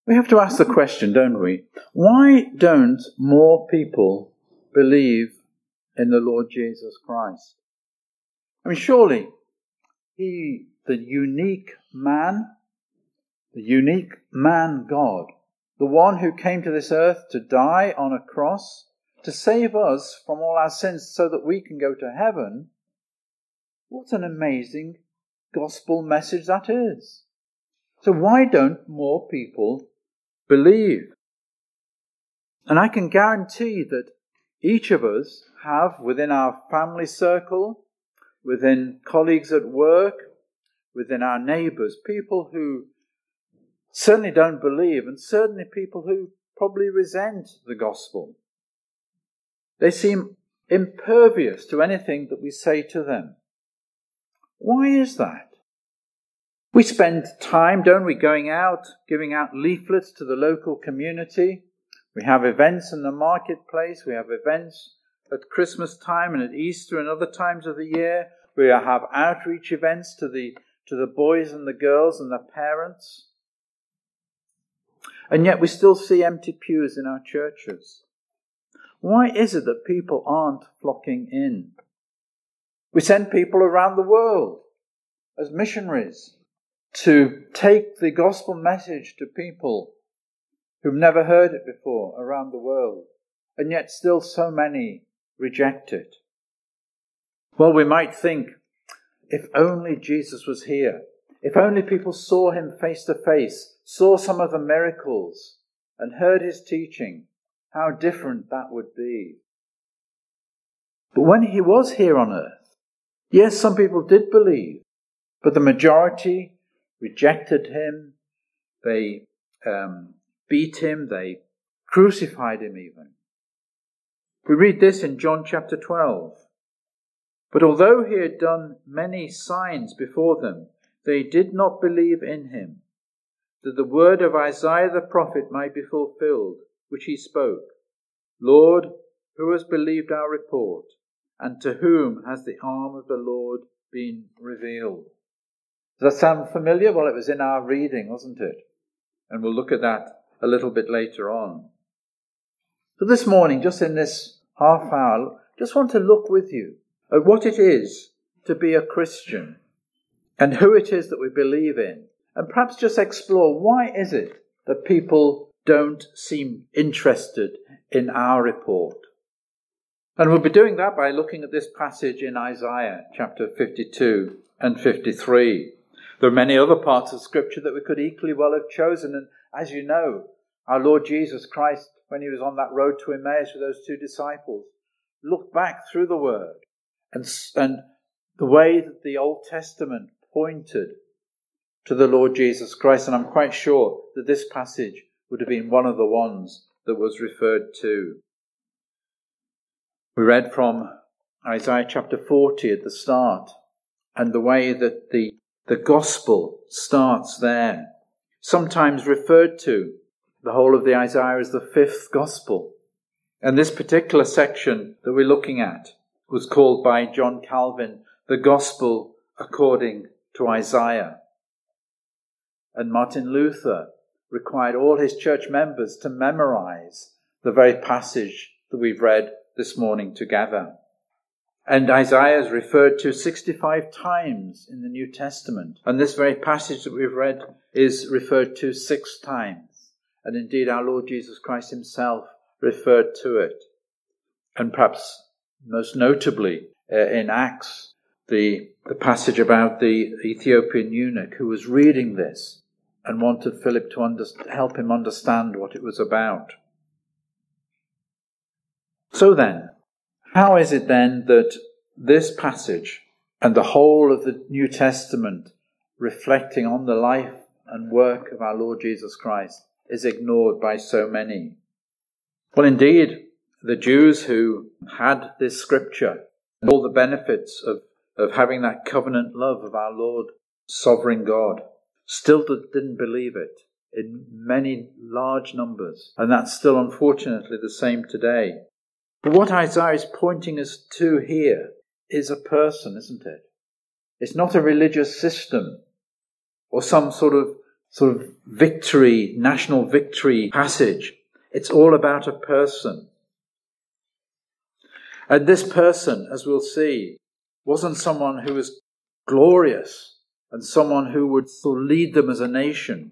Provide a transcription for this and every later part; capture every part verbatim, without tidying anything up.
We have to ask the question, don't we? Why don't more people believe in the Lord Jesus Christ? I mean, surely he, the unique man, the unique man God, the one who came to this earth to die on a cross, to save us from all our sins so that we can go to heaven, what an amazing gospel message that is. So why don't more people believe? And I can guarantee that each of us have within our family circle, within colleagues at work, within our neighbours, people who certainly don't believe, and certainly people who probably resent the gospel. They seem impervious to anything that we say to them. Why is that? We spend time, don't we, going out, giving out leaflets to the local community. We have events in the marketplace. We have events at Christmas time and at Easter and other times of the year. We have outreach events to the to the boys and the girls and the parents. And yet we still see empty pews in our churches. Why is it that people aren't flocking in? We send people around the world as missionaries to take the gospel message to people who've never heard it before around the world, and yet still so many reject it. Well, we might think, if only Jesus was here, if only people saw him face to face, saw some of the miracles and heard his teaching, how different that would be. But when he was here on earth, yes, some people did believe, but the majority rejected him. They um, beat him. They crucified him even. We read this in John chapter twelve. But although he had done many signs before them, they did not believe in him, that the word of Isaiah the prophet might be fulfilled, which he spoke. Lord, who has believed our report, and to whom has the arm of the Lord been revealed? Does that sound familiar? Well, it was in our reading, wasn't it? And we'll look at that a little bit later on. So this morning, just in this half hour, just want to look with you at what it is to be a Christian and who it is that we believe in, and perhaps just explore why is it that people don't seem interested in our report. And we'll be doing that by looking at this passage in Isaiah chapter fifty-two and fifty-three. There are many other parts of Scripture that we could equally well have chosen, and as you know, our Lord Jesus Christ, when he was on that road to Emmaus with those two disciples, looked back through the Word and, and the way that the Old Testament pointed to the Lord Jesus Christ. And I'm quite sure that this passage would have been one of the ones that was referred to. We read from Isaiah chapter forty at the start, and the way that the, the gospel starts there. Sometimes referred to, the whole of the Isaiah as the fifth gospel. And this particular section that we're looking at was called by John Calvin the gospel according to Isaiah. And Martin Luther required all his church members to memorize the very passage that we've read this morning together. And Isaiah is referred to sixty-five times in the New Testament. And this very passage that we've read is referred to six times. And indeed our Lord Jesus Christ himself referred to it. And perhaps most notably uh, in Acts, the, the passage about the Ethiopian eunuch who was reading this and wanted Philip to under, help him understand what it was about. So then, how is it then that this passage and the whole of the New Testament reflecting on the life and work of our Lord Jesus Christ is ignored by so many? Well, indeed, the Jews who had this scripture and all the benefits of, of having that covenant love of our Lord, sovereign God, still didn't believe it in many large numbers. And that's still unfortunately the same today. But what Isaiah is pointing us to here is a person, isn't it? It's not a religious system or some sort of sort of victory, national victory passage. It's all about a person. And this person, as we'll see, wasn't someone who was glorious and someone who would sort of lead them as a nation.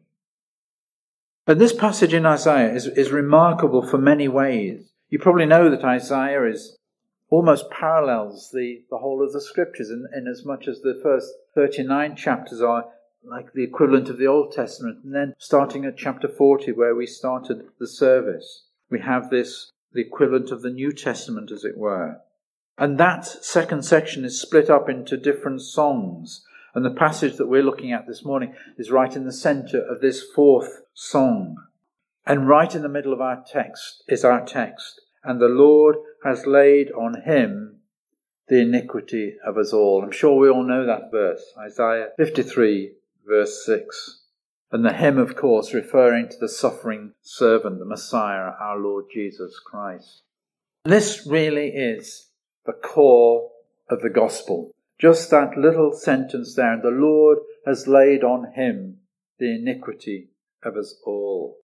And this passage in Isaiah is, is remarkable for many ways. You probably know that Isaiah is almost parallels the, the whole of the scriptures in, in as much as the first thirty-nine chapters are like the equivalent of the Old Testament. And then starting at chapter forty, where we started the service, we have this, the equivalent of the New Testament, as it were. And that second section is split up into different songs. And the passage that we're looking at this morning is right in the center of this fourth song. And right in the middle of our text is our text. And the Lord has laid on him the iniquity of us all. I'm sure we all know that verse, Isaiah fifty-three, verse six. And the hymn, of course, referring to the suffering servant, the Messiah, our Lord Jesus Christ. This really is the core of the gospel. Just that little sentence there, and the Lord has laid on him the iniquity of us all.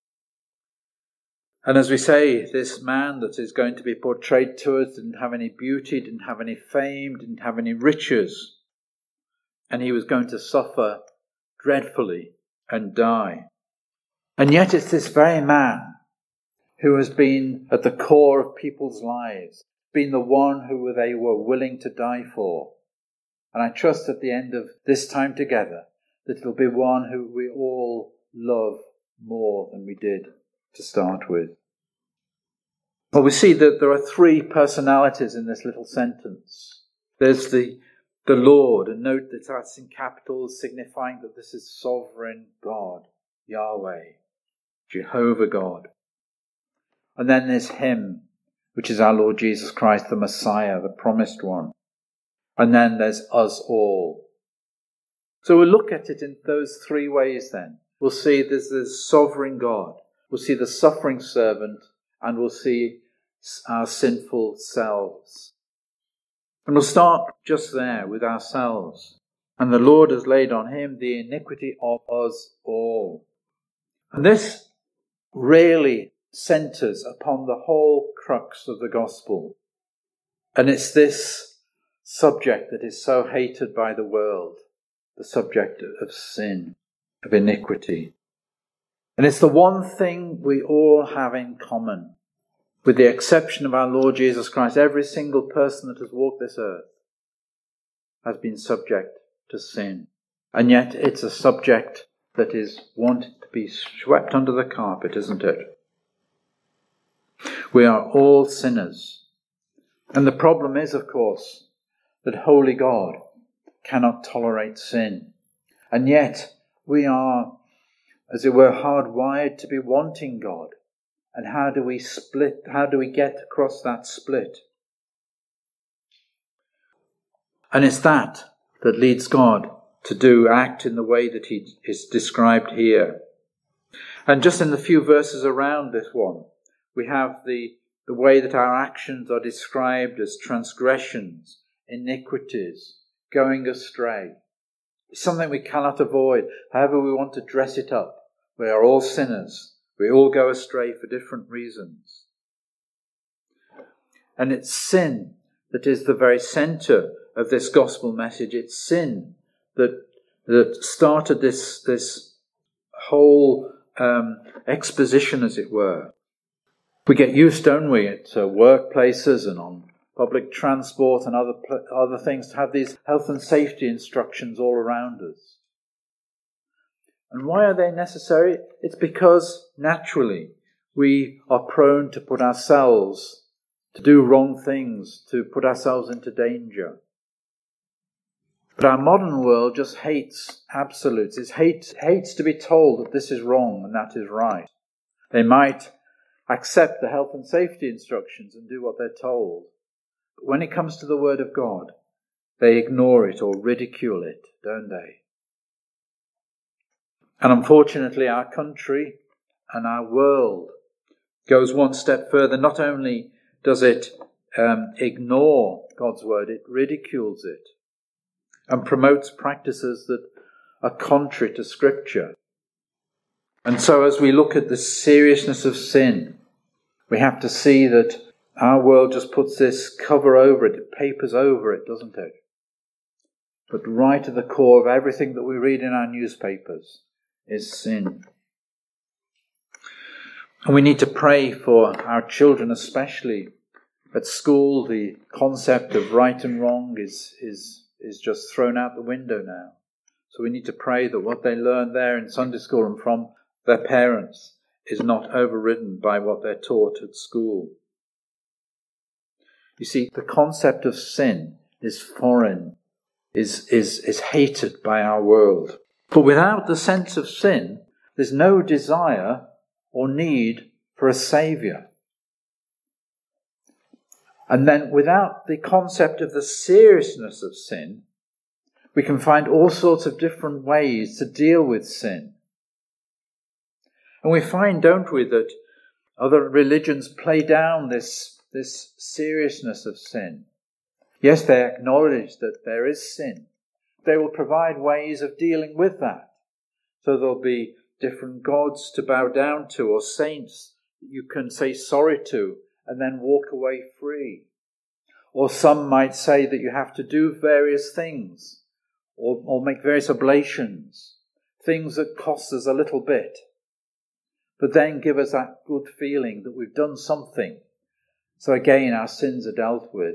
And as we say, this man that is going to be portrayed to us didn't have any beauty, didn't have any fame, didn't have any riches. And he was going to suffer dreadfully and die. And yet it's this very man who has been at the core of people's lives, been the one who they were willing to die for. And I trust at the end of this time together that it'll be one who we all love more than we did to start with. Well, we see that there are three personalities in this little sentence. There's the, the Lord, and note that that's in capitals, signifying that this is sovereign God, Yahweh, Jehovah God. And then there's him, which is our Lord Jesus Christ, the Messiah, the promised one. And then there's us all. So we'll look at it in those three ways then. We'll see there's the sovereign God. We'll see the suffering servant. And we'll see our sinful selves. And we'll start just there with ourselves. And the Lord has laid on him the iniquity of us all. And this really centers upon the whole crux of the gospel. And it's this subject that is so hated by the world, the subject of sin, of iniquity. And it's the one thing we all have in common. With the exception of our Lord Jesus Christ, every single person that has walked this earth has been subject to sin. And yet it's a subject that is wanted to be swept under the carpet, isn't it? We are all sinners. And the problem is, of course, that holy God cannot tolerate sin. And yet we are, as it were, hardwired to be wanting God. And how do we split? How do we get across that split? And it's that that leads God to do, act in the way that he is described here. And just in the few verses around this one, we have the, the way that our actions are described as transgressions, iniquities, going astray. It's something we cannot avoid, however we want to dress it up. We are all sinners. We all go astray for different reasons. And it's sin that is the very center of this gospel message. It's sin that that started this, this whole um, exposition, as it were. We get used, don't we, at uh, workplaces and on public transport and other other things to have these health and safety instructions all around us. And why are they necessary? It's because naturally we are prone to put ourselves, to do wrong things, to put ourselves into danger. But our modern world just hates absolutes. It hates, hates to be told that this is wrong and that is right. They might accept the health and safety instructions and do what they're told. But when it comes to the Word of God, they ignore it or ridicule it, don't they? And unfortunately, our country and our world goes one step further. Not only does it um, ignore God's word, it ridicules it and promotes practices that are contrary to Scripture. And so as we look at the seriousness of sin, we have to see that our world just puts this cover over it, it papers over it, doesn't it? But right at the core of everything that we read in our newspapers is sin. And we need to pray for our children, especially at school. The concept of right and wrong is, is, is just thrown out the window now. So we need to pray that what they learn there in Sunday school and from their parents is not overridden by what they're taught at school. You see, the concept of sin is foreign, is, is, is hated by our world. But without the sense of sin, there's no desire or need for a saviour. And then without the concept of the seriousness of sin, we can find all sorts of different ways to deal with sin. And we find, don't we, that other religions play down this, this seriousness of sin. Yes, they acknowledge that there is sin. They will provide ways of dealing with that. So there'll be different gods to bow down to, or saints that you can say sorry to and then walk away free. Or some might say that you have to do various things, or, or make various oblations, things that cost us a little bit, but then give us that good feeling that we've done something. So again, our sins are dealt with.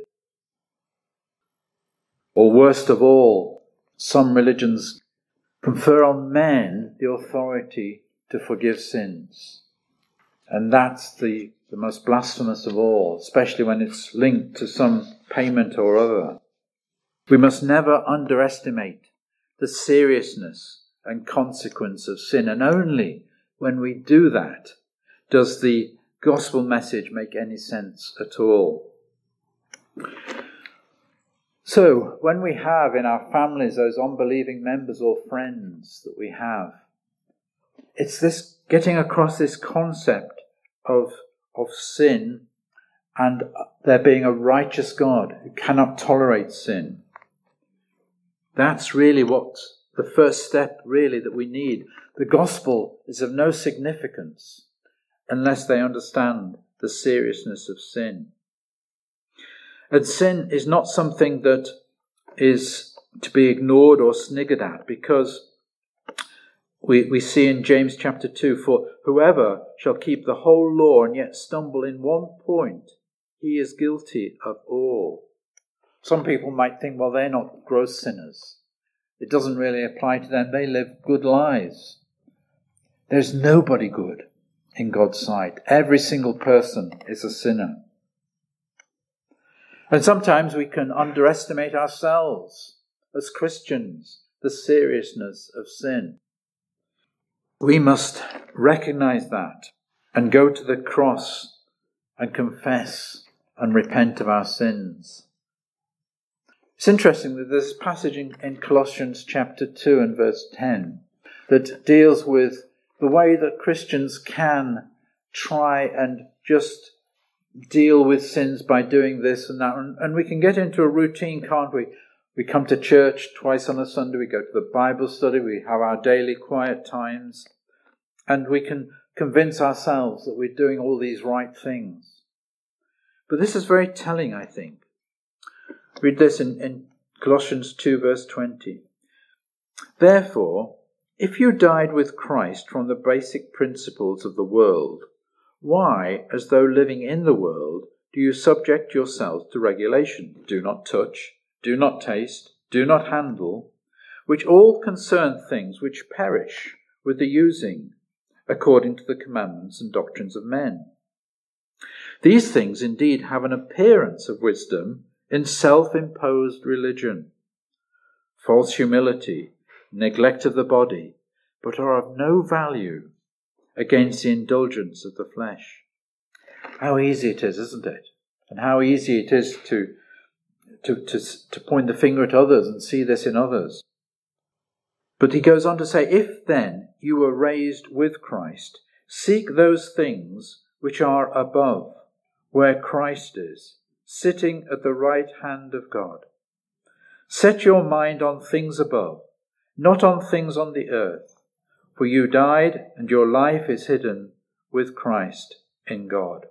Or worst of all, some religions confer on men the authority to forgive sins. And that's the, the most blasphemous of all, especially when it's linked to some payment or other. We must never underestimate the seriousness and consequence of sin, and only when we do that does the gospel message make any sense at all. So, when we have in our families those unbelieving members or friends that we have, it's this getting across this concept of, of sin and there being a righteous God who cannot tolerate sin. That's really what the first step really that we need. The gospel is of no significance unless they understand the seriousness of sin. And sin is not something that is to be ignored or sniggered at, because we, we see in James chapter two, for whoever shall keep the whole law and yet stumble in one point, he is guilty of all. Some people might think, well, they're not gross sinners. It doesn't really apply to them. They live good lives. There's nobody good in God's sight. Every single person is a sinner. And sometimes we can underestimate ourselves as Christians, the seriousness of sin. We must recognize that and go to the cross and confess and repent of our sins. It's interesting that there's a passage in, in Colossians chapter two and verse ten that deals with the way that Christians can try and just deal with sins by doing this and that. And, and we can get into a routine, can't we? We come to church twice on a Sunday, we go to the Bible study, we have our daily quiet times, and we can convince ourselves that we're doing all these right things. But this is very telling, I think. Read this in, in Colossians two verse twenty. Therefore, if you died with Christ from the basic principles of the world, why, as though living in the world, do you subject yourselves to regulation? Do not touch, do not taste, do not handle, which all concern things which perish with the using, according to the commandments and doctrines of men. These things indeed have an appearance of wisdom in self-imposed religion, false humility, neglect of the body, but are of no value against the indulgence of the flesh. How easy it is, isn't it? And how easy it is to, to, to, to point the finger at others and see this in others. But he goes on to say, if then you were raised with Christ, seek those things which are above, where Christ is, sitting at the right hand of God. Set your mind on things above, not on things on the earth, For you died, and your life is hidden with Christ in God.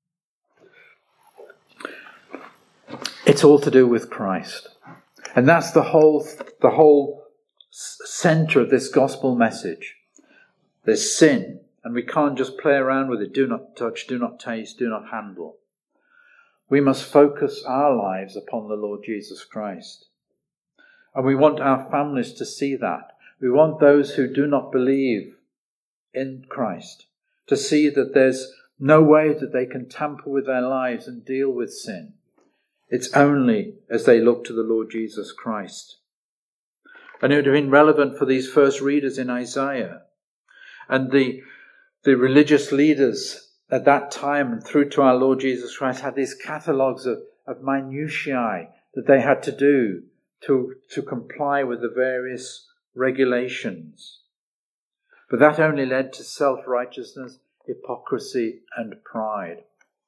It's all to do with Christ. And that's the whole, the whole center of this gospel message. There's sin, and we can't just play around with it. Do not touch, do not taste, do not handle. We must focus our lives upon the Lord Jesus Christ. And we want our families to see that. We want those who do not believe in Christ to see that there's no way that they can tamper with their lives and deal with sin. It's only as they look to the Lord Jesus Christ. And it would have been relevant for these first readers in Isaiah. And the, the religious leaders at that time and through to our Lord Jesus Christ had these catalogues of, of minutiae that they had to do to, to comply with the various regulations. But that only led to self-righteousness, hypocrisy, and pride.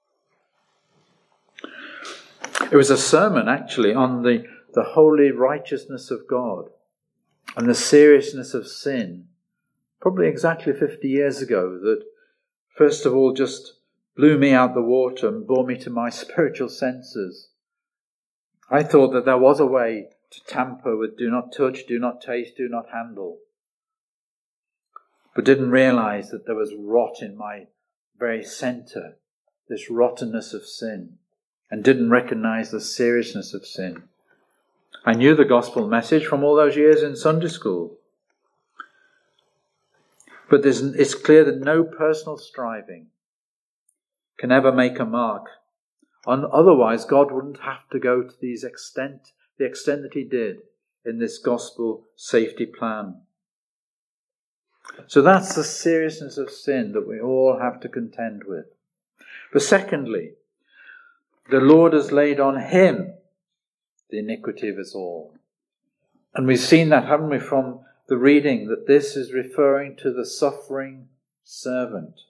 It was a sermon, actually, on the, the holy righteousness of God and the seriousness of sin, probably exactly fifty years ago, that first of all just blew me out the water and brought me to my spiritual senses. I thought that there was a way to tamper with do not touch, do not taste, do not handle, but didn't realize that there was rot in my very center, this rottenness of sin, and didn't recognize the seriousness of sin. I knew the gospel message from all those years in Sunday school. But there's, it's clear that no personal striving can ever make a mark. And otherwise, God wouldn't have to go to these extent, the extent that he did in this gospel safety plan. So that's the seriousness of sin that we all have to contend with. But secondly, the Lord has laid on him the iniquity of us all. And we've seen that, haven't we, from the reading, that this is referring to the suffering servant.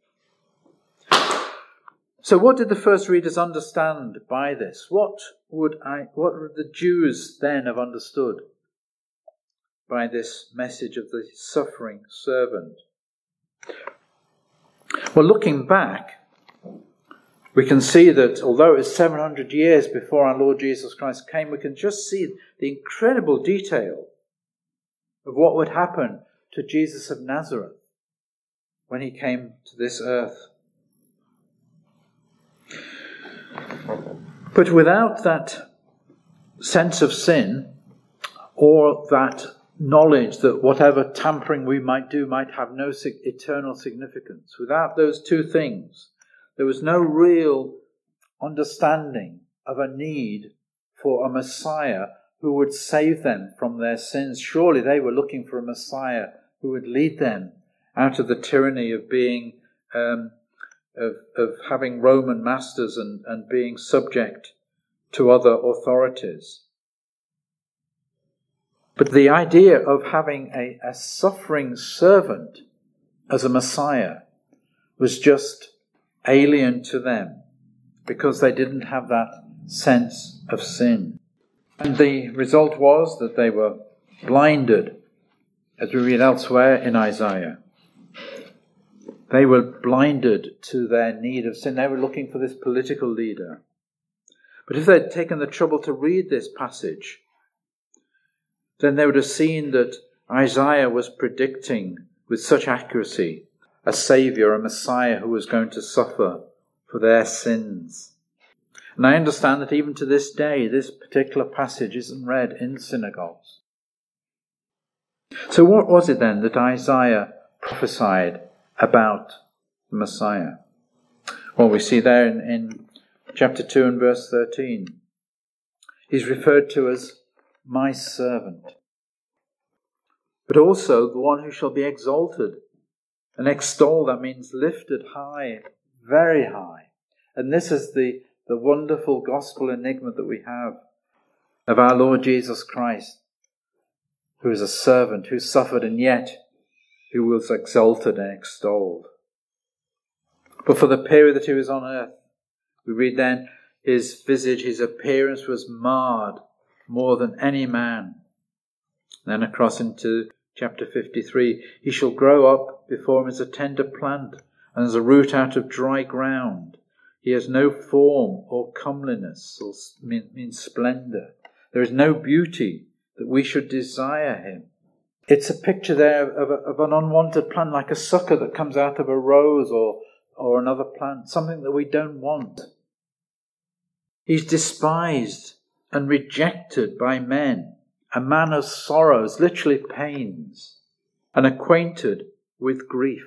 So what did the first readers understand by this? What would I, what would the Jews then have understood by this message of the suffering servant? Well, looking back, we can see that although it was seven hundred years before our Lord Jesus Christ came, we can just see the incredible detail of what would happen to Jesus of Nazareth when he came to this earth. But without that sense of sin, or that knowledge that whatever tampering we might do might have no eternal significance, without those two things, there was no real understanding of a need for a Messiah who would save them from their sins. Surely they were looking for a Messiah who would lead them out of the tyranny of being, um, of, of having Roman masters and, and being subject to other authorities. But the idea of having a, a suffering servant as a Messiah was just alien to them because they didn't have that sense of sin. And the result was that they were blinded, as we read elsewhere in Isaiah. They were blinded to their need of sin. They were looking for this political leader. But if they'd taken the trouble to read this passage, then they would have seen that Isaiah was predicting with such accuracy a Saviour, a Messiah who was going to suffer for their sins. And I understand that even to this day, this particular passage isn't read in synagogues. So what was it then that Isaiah prophesied about the Messiah? Well, we see there in, in chapter two and verse thirteen. He's referred to as my servant, but also the one who shall be exalted. And extol, that means lifted high, very high. And this is the, the wonderful gospel enigma that we have of our Lord Jesus Christ, who is a servant, who suffered and yet who was exalted and extolled. But for the period that he was on earth, we read then, his visage, his appearance was marred more than any man. Then across into chapter fifty-three, he shall grow up before him as a tender plant, and as a root out of dry ground. He has no form or comeliness, or means splendour. There is no beauty that we should desire him. It's a picture there of, a, of an unwanted plant, like a sucker that comes out of a rose or, or another plant, something that we don't want. He's despised and rejected by men, a man of sorrows, literally pains, and acquainted with grief.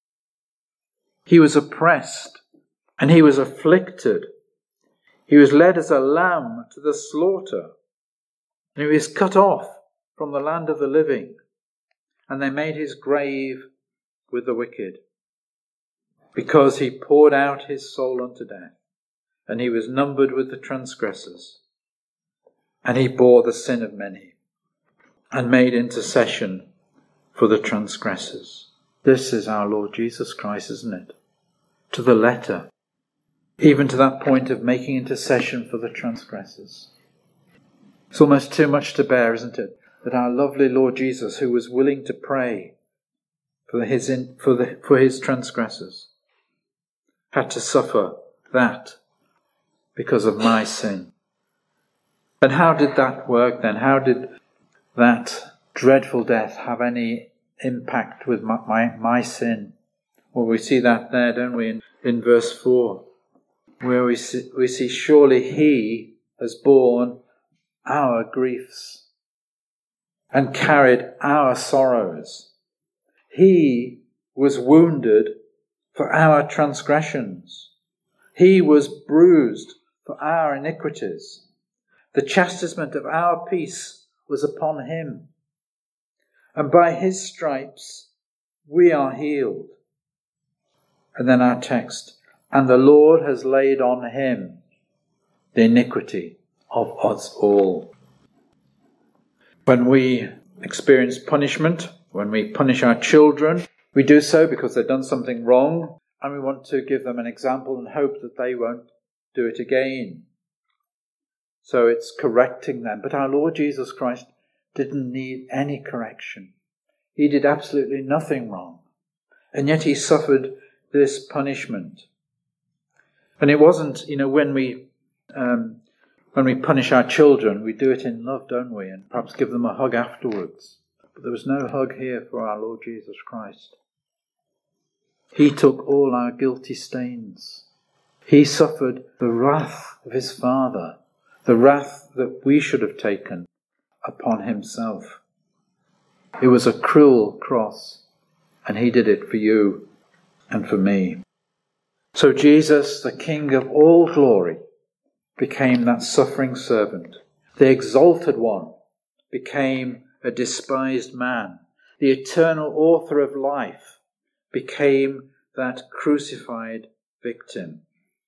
He was oppressed and he was afflicted. He was led as a lamb to the slaughter, and he was cut off from the land of the living, and they made his grave with the wicked, because he poured out his soul unto death, and he was numbered with the transgressors, and he bore the sin of many, and made intercession for the transgressors. This is our Lord Jesus Christ, isn't it? To the letter. Even to that point of making intercession for the transgressors. It's almost too much to bear, isn't it? That our lovely Lord Jesus, who was willing to pray for his, in, for, the, for his transgressors, had to suffer that because of my sin. And how did that work then? How did that dreadful death have any impact with my, my, my sin? Well, we see that there, don't we, in, in verse four, where we see, we see, surely he has borne our griefs and carried our sorrows. He was wounded for our transgressions. He was bruised for our iniquities. The chastisement of our peace was upon him, and by his stripes we are healed. And then our text, and the Lord has laid on him the iniquity of us all. When we experience punishment, when we punish our children, we do so because they've done something wrong, and we want to give them an example and hope that they won't do it again. So it's correcting them. But our Lord Jesus Christ didn't need any correction. He did absolutely nothing wrong. And yet he suffered this punishment. And it wasn't, you know, when we um, when we punish our children, we do it in love, don't we? And perhaps give them a hug afterwards. But there was no hug here for our Lord Jesus Christ. He took all our guilty stains. He suffered the wrath of his Father, the wrath that we should have taken upon himself. It was a cruel cross, and he did it for you and for me. So Jesus, the King of all glory, became that suffering servant. The exalted one became a despised man. The eternal author of life became that crucified victim,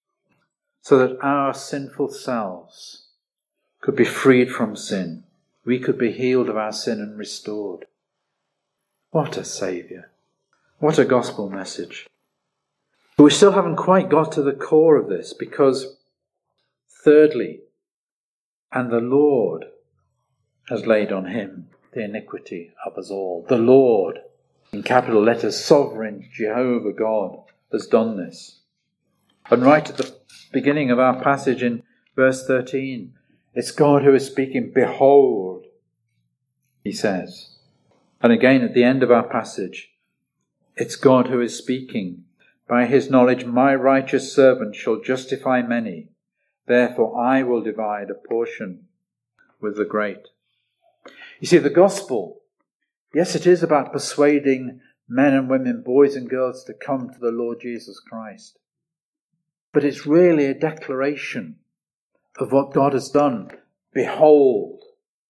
so that our sinful selves could be freed from sin. We could be healed of our sin and restored. What a Saviour. What a gospel message. But we still haven't quite got to the core of this, because thirdly, and the Lord has laid on him the iniquity of us all. The Lord, in capital letters, sovereign Jehovah God, has done this. And right at the beginning of our passage in verse thirteen, it's God who is speaking. Behold, he says. And again at the end of our passage, it's God who is speaking. By his knowledge, my righteous servant shall justify many. Therefore I will divide a portion with the great. You see, the gospel, yes, it is about persuading men and women, boys and girls, to come to the Lord Jesus Christ. But it's really a declaration of what God has done. Behold,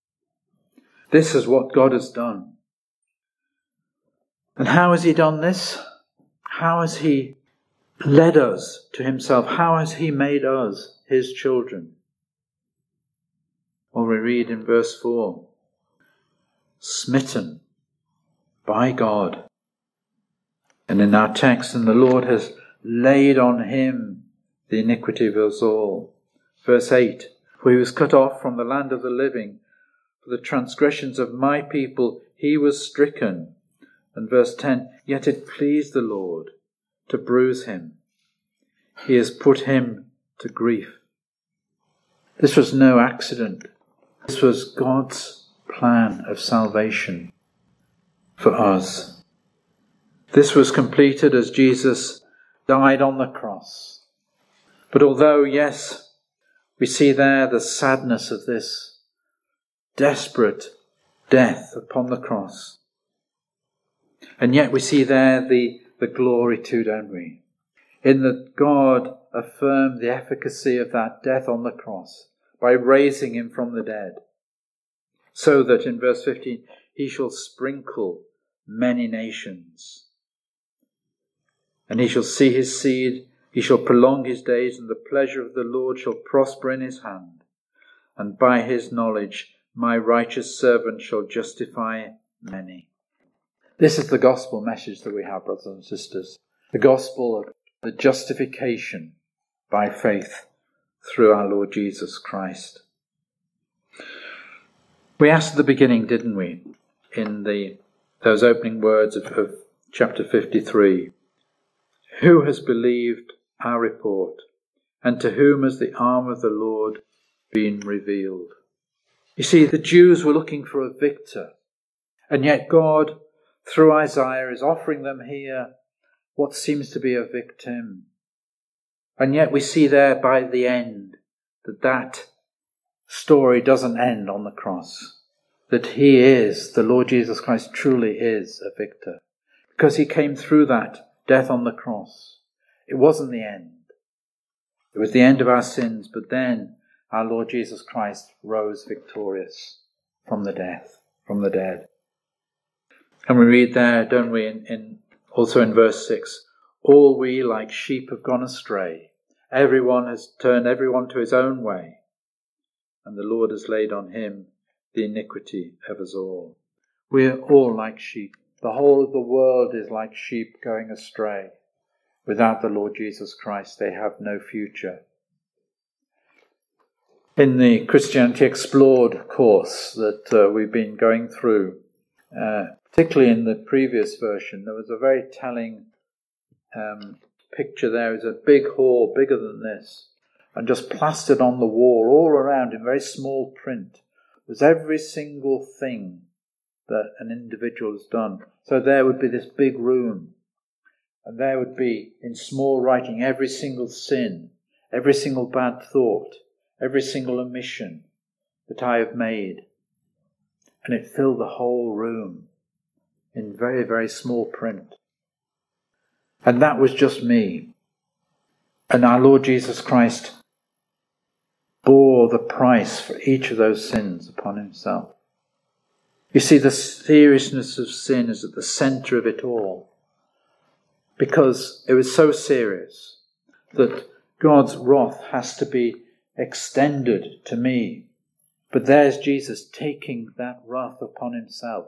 this is what God has done. And how has he done this? How has he led us to himself? How has he made us his children? Well, we read in verse four, smitten by God. And in our text, and the Lord has laid on him the iniquity of us all. Verse eight, for he was cut off from the land of the living. For the transgressions of my people he was stricken. And verse ten, yet it pleased the Lord to bruise him. He has put him to grief. This was no accident. This was God's plan of salvation for us. This was completed as Jesus died on the cross. But although, yes, we see there the sadness of this desperate death upon the cross, and yet we see there the, the glory too, don't we? In that God affirmed the efficacy of that death on the cross by raising him from the dead, so that in verse fifteen, he shall sprinkle many nations. And he shall see his seed, he shall prolong his days, and the pleasure of the Lord shall prosper in his hand. And by his knowledge my righteous servant shall justify many. This is the gospel message that we have, brothers and sisters. The gospel of the justification by faith through our Lord Jesus Christ. We asked at the beginning, didn't we, in the those opening words of, of chapter fifty-three, who has believed our report, and to whom has the arm of the Lord been revealed? You see, the Jews were looking for a victor, and yet God, through Isaiah, is offering them here what seems to be a victim. And yet we see there by the end that that story doesn't end on the cross. That he is, the Lord Jesus Christ truly is a victor. Because he came through that death on the cross. It wasn't the end. It was the end of our sins, but then our Lord Jesus Christ rose victorious from the death, from the dead. And we read there, don't we, in, in also in verse six, all we like sheep have gone astray. Everyone has turned everyone to his own way, and the Lord has laid on him the iniquity of us all. We are all like sheep. The whole of the world is like sheep going astray. Without the Lord Jesus Christ, they have no future. In the Christianity Explored course that uh, we've been going through, uh, particularly in the previous version, there was a very telling um, picture there. It was a big hall, bigger than this, and just plastered on the wall, all around in very small print, was every single thing that an individual has done. So there would be this big room, and there would be, in small writing, every single sin, every single bad thought, every single omission that I have made. And it filled the whole room in very, very small print. And that was just me. And our Lord Jesus Christ bore the price for each of those sins upon himself. You see, the seriousness of sin is at the centre of it all. Because it was so serious that God's wrath has to be extended to me. But there's Jesus taking that wrath upon himself.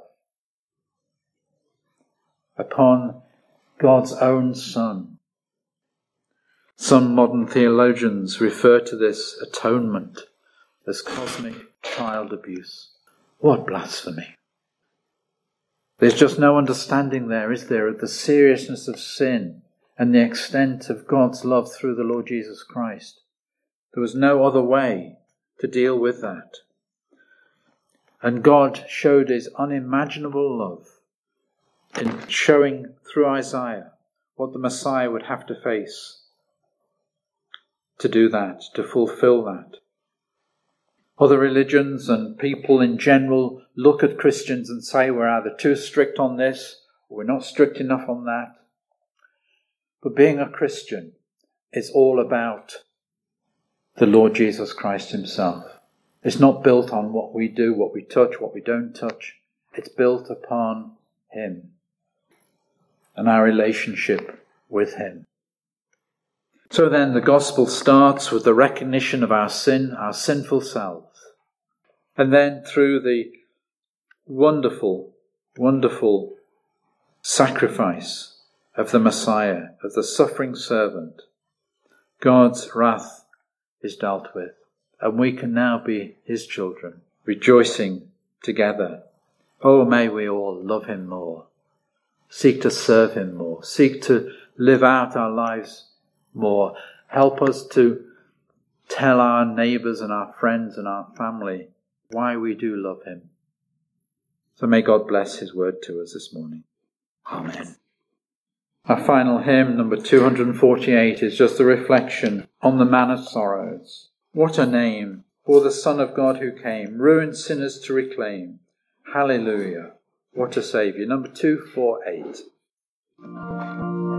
Upon God's own Son. Some modern theologians refer to this atonement as cosmic child abuse. What blasphemy! There's just no understanding there, is there, of the seriousness of sin and the extent of God's love through the Lord Jesus Christ. There was no other way to deal with that. And God showed his unimaginable love in showing through Isaiah what the Messiah would have to face to do that, to fulfill that. Other religions and people in general look at Christians and say we're either too strict on this or we're not strict enough on that. But being a Christian is all about the Lord Jesus Christ himself. It's not built on what we do, what we touch, what we don't touch. It's built upon him and our relationship with him. So then the gospel starts with the recognition of our sin, our sinful selves. And then through the wonderful, wonderful sacrifice of the Messiah, of the suffering servant, God's wrath is dealt with. And we can now be his children, rejoicing together Oh, may we all love him more, seek to serve him more, seek to live out our lives more. Help us to tell our neighbours and our friends and our family why we do love him. So may God bless his word to us this morning. Amen. Our final hymn, number two hundred forty-eight, is just a reflection on the Man of Sorrows. What a name for the Son of God who came, ruined sinners to reclaim. Hallelujah. What a Saviour. Number two forty-eight.